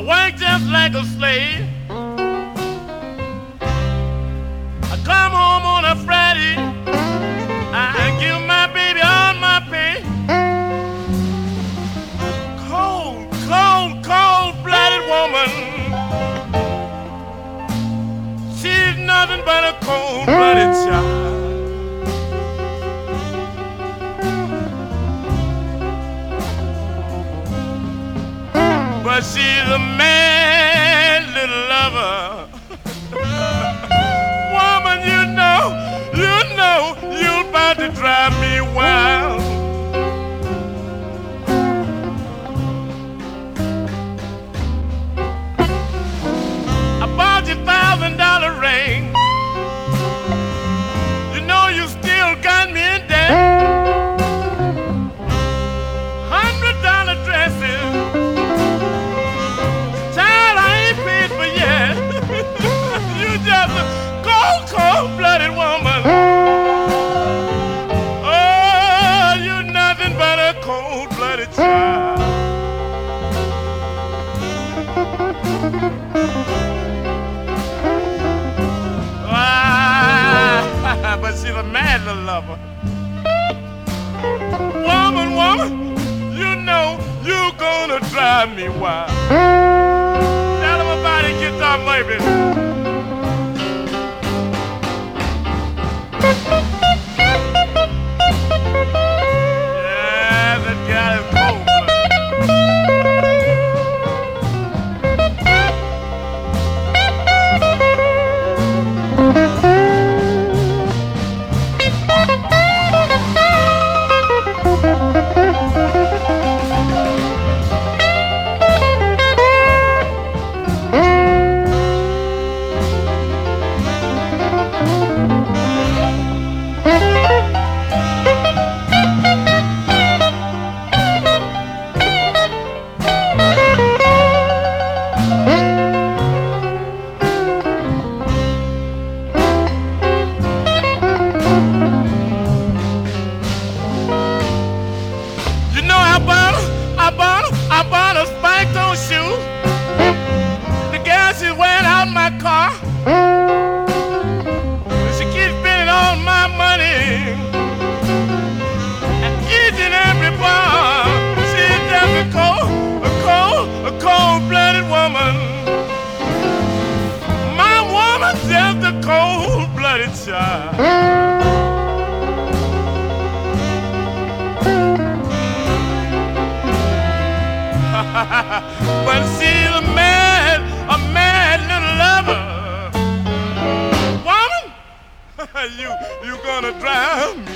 work just like a slave. I come home on a Friday. I give my baby all my pay. Cold, cold, cold-blooded woman. She's nothing but a cold-blooded child. But she's a mad little lover. Woman, you're about to drive me wild. I bought you $1,000 ring. You know you still got me in debt. $100 dresses. Just a cold, cold-blooded woman. Oh, you're nothing but a cold-blooded child. Ah, but she's a mad little lover. Woman, you know you're gonna drive me wild. Tell him about it, guitar baby. Yeah, that guy is cold. I bought a spiked on shoe. The gal, she's wearing out my car. She keeps spending all my money at each and every bar. She's just a cold-blooded woman. My woman's just a cold-blooded child. But she's a mad little lover. Woman, you gonna drive me